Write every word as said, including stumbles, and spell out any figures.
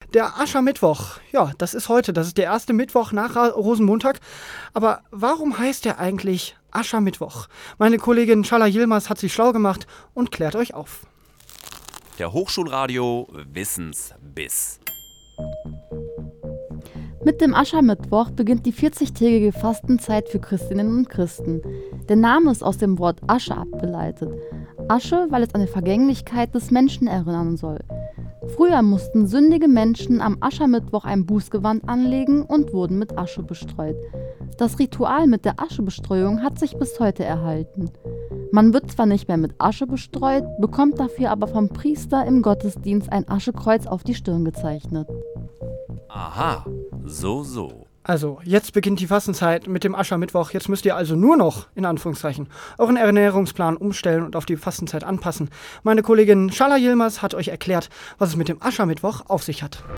Der Aschermittwoch, ja, das ist heute, das ist der erste Mittwoch nach Ra- Rosenmontag. Aber warum heißt der eigentlich Aschermittwoch? Meine Kollegin Schala Yilmaz hat sich schlau gemacht und klärt euch auf. Der Hochschulradio Wissensbiss. Mit dem Aschermittwoch beginnt die vierzigtägige Fastenzeit für Christinnen und Christen. Der Name ist aus dem Wort Asche abgeleitet. Asche, weil es an die Vergänglichkeit des Menschen erinnern soll. Früher mussten sündige Menschen am Aschermittwoch ein Bußgewand anlegen und wurden mit Asche bestreut. Das Ritual mit der Aschebestreuung hat sich bis heute erhalten. Man wird zwar nicht mehr mit Asche bestreut, bekommt dafür aber vom Priester im Gottesdienst ein Aschekreuz auf die Stirn gezeichnet. Aha, so, so. Also, jetzt beginnt die Fastenzeit mit dem Aschermittwoch. Jetzt müsst ihr also nur noch, in Anführungszeichen, euren Ernährungsplan umstellen und auf die Fastenzeit anpassen. Meine Kollegin Schala Yilmaz hat euch erklärt, was es mit dem Aschermittwoch auf sich hat.